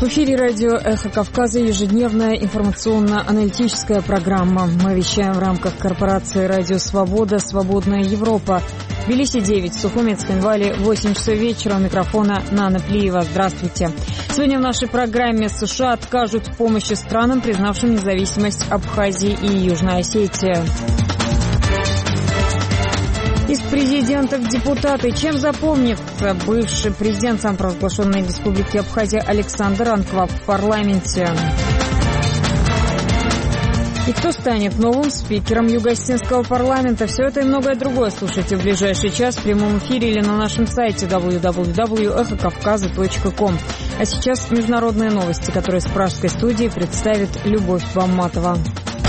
эфире радио «Эхо Кавказа» ежедневная информационно-аналитическая программа. Мы вещаем в рамках корпорации «Радио Свобода», «Свободная Европа». Тбилиси 9, Сухуми, Цхинвали 8 часов вечера. У микрофона Нана Плиева. Здравствуйте. Сегодня в нашей программе США откажут в помощи странам, признавшим независимость Абхазии и Южной Осетии. Из президентов депутаты. Чем запомнится бывший президент самопровозглашенной республики Абхазия Александр Анкваб в парламенте? И кто станет новым спикером Юго-Осетинского парламента? Все это и многое другое слушайте в ближайший час в прямом эфире или на нашем сайте www.эхокавказа.ком. А сейчас международные новости, которые с пражской студии представит Любовь Бамматова.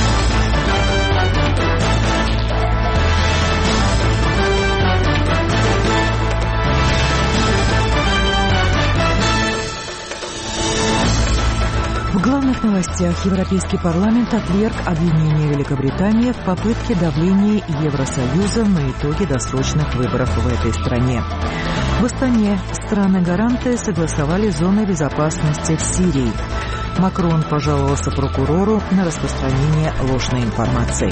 В главных новостях Европейский парламент отверг обвинение Великобритании в попытке давления Евросоюза на итоги досрочных выборов в этой стране. В Астане страны-гаранты согласовали зоны безопасности в Сирии. Макрон пожаловался прокурору на распространение ложной информации.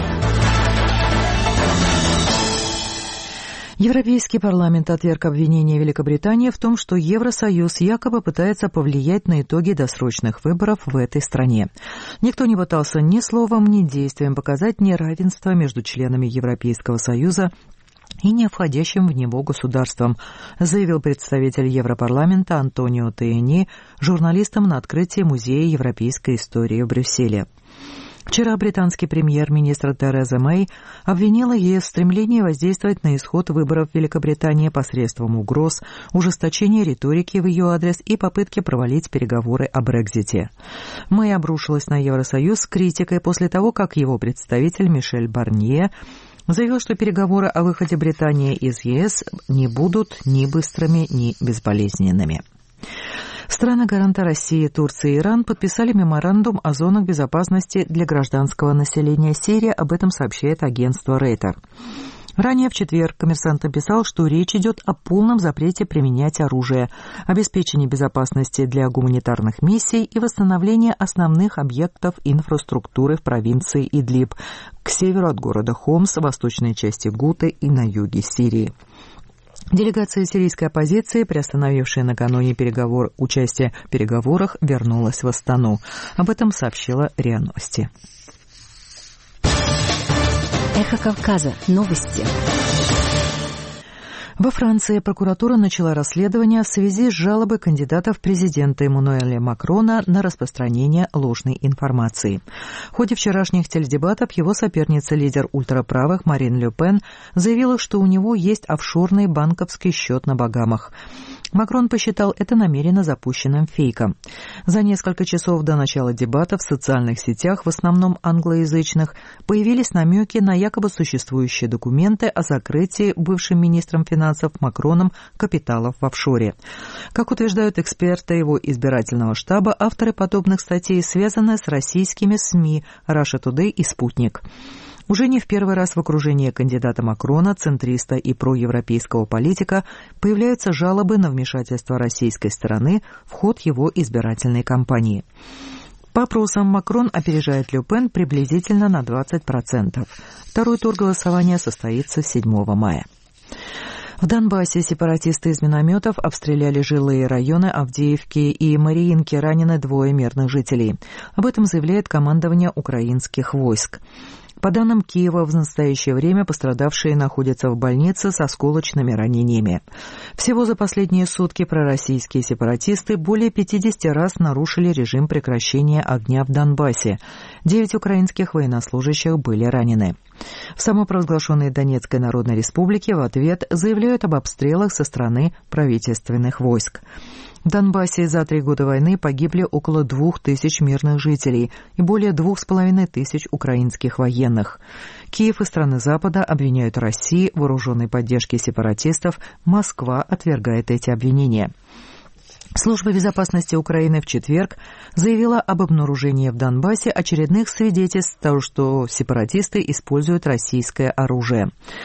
Европейский парламент отверг обвинение Великобритании в том, что Евросоюз якобы пытается повлиять на итоги досрочных выборов в этой стране. Никто не пытался ни словом, ни действием показать неравенство между членами Европейского Союза и не входящим в него государством, заявил представитель Европарламента Антонио Таяни журналистам на открытии Музея европейской истории в Брюсселе. Вчера британский премьер-министр Тереза Мэй обвинила ЕС в стремлении воздействовать на исход выборов в Великобритании посредством угроз, ужесточения риторики в ее адрес и попытки провалить переговоры о Брексите. Мэй обрушилась на Евросоюз с критикой после того, как его представитель Мишель Барнье заявил, что переговоры о выходе Британии из ЕС не будут ни быстрыми, ни безболезненными. Страны-гаранты России, Турция и Иран подписали меморандум о зонах безопасности для гражданского населения Сирии, об этом сообщает агентство Рейтер. Ранее в четверг «Коммерсант» написал, что речь идет о полном запрете применять оружие, обеспечении безопасности для гуманитарных миссий и восстановлении основных объектов инфраструктуры в провинции Идлиб, к северу от города Хомс, в восточной части Гуты и на юге Сирии. Делегация сирийской оппозиции, приостановившая накануне участие в переговорах, вернулась в Астану. Об этом сообщила РИА Новости. Эхо Кавказа. Новости. Во Франции прокуратура начала расследование в связи с жалобой кандидата в президенты Эммануэля Макрона на распространение ложной информации. В ходе вчерашних теледебатов его соперница, лидер ультраправых Марин Ле Пен, заявила, что у него есть офшорный банковский счет на Багамах. Макрон посчитал это намеренно запущенным фейком. За несколько часов до начала дебатов в социальных сетях, в основном англоязычных, появились намеки на якобы существующие документы о закрытии бывшим министром финансов Макроном капиталов в офшоре. Как утверждают эксперты его избирательного штаба, авторы подобных статей связаны с российскими СМИ «Раша Тудей» и «Спутник». Уже не в первый раз в окружении кандидата Макрона, центриста и проевропейского политика, появляются жалобы на вмешательство российской стороны в ход его избирательной кампании. По опросам Макрон опережает Ле Пен приблизительно на 20%. Второй тур голосования состоится 7 мая. В Донбассе сепаратисты из минометов обстреляли жилые районы Авдеевки и Мариинки, ранены 2 мирных жителей. Об этом заявляет командование украинских войск. По данным Киева, в настоящее время пострадавшие находятся в больнице с осколочными ранениями. Всего за последние сутки пророссийские сепаратисты более 50 раз нарушили режим прекращения огня в Донбассе. 9 украинских военнослужащих были ранены. В самопровозглашенной Донецкой Народной Республике в ответ заявляют об обстрелах со стороны правительственных войск. В Донбассе за 3 года войны погибли около 2000 мирных жителей и более 2500 украинских военных. Киев и страны Запада обвиняют Россию в вооруженной поддержке сепаратистов. Москва отвергает эти обвинения. Служба безопасности Украины в четверг заявила об обнаружении в Донбассе очередных свидетельств того, что сепаратисты используют российское оружие.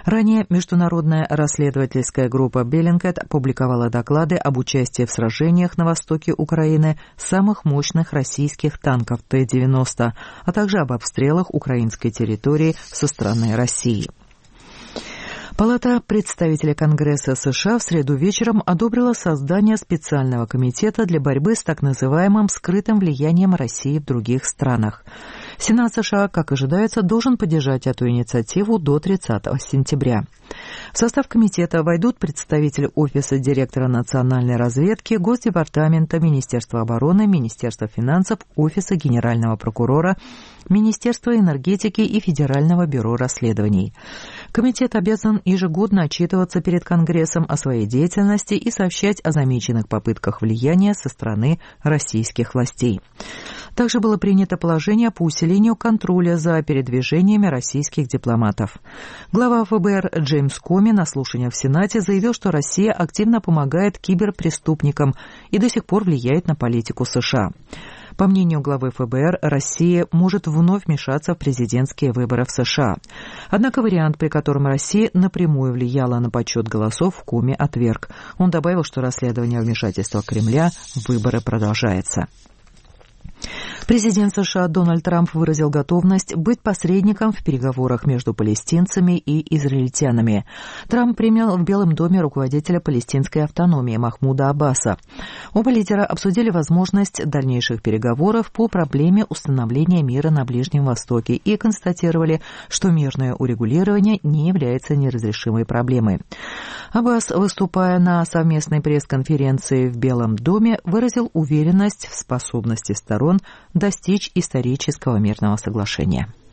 Ранее международная расследовательская группа Bellingcat опубликовала доклады об участии в сражениях на востоке Украины самых мощных российских танков Т-90, а также об обстрелах украинской территории со стороны России. Палата представителей Конгресса США в среду вечером одобрила создание специального комитета для борьбы с так называемым скрытым влиянием России в других странах. Сенат США, как ожидается, должен поддержать эту инициативу до 30 сентября. В состав комитета войдут представители Офиса директора национальной разведки, Госдепартамента, Министерства обороны, Министерства финансов, Офиса генерального прокурора, Министерства энергетики и Федерального бюро расследований. Комитет обязан ежегодно отчитываться перед Конгрессом о своей деятельности и сообщать о замеченных попытках влияния со стороны российских властей. Также было принято положение по усилению контроля за передвижениями российских дипломатов. Глава ФБР Джеймс Коми на слушаниях в Сенате заявил, что Россия активно помогает киберпреступникам и до сих пор влияет на политику США. По мнению главы ФБР, Россия может вновь вмешаться в президентские выборы в США. Однако вариант, при котором Россия напрямую влияла на подсчет голосов, Коми отверг. Он добавил, что расследование вмешательства Кремля в выборы продолжается. Президент США Дональд Трамп выразил готовность быть посредником в переговорах между палестинцами и израильтянами. Трамп принял в Белом доме руководителя палестинской автономии Махмуда Аббаса. Оба лидера обсудили возможность дальнейших переговоров по проблеме установления мира на Ближнем Востоке и констатировали, что мирное урегулирование не является неразрешимой проблемой. Аббас, выступая на совместной пресс-конференции в Белом доме, выразил уверенность в способности сторон достичь исторического мирного соглашения.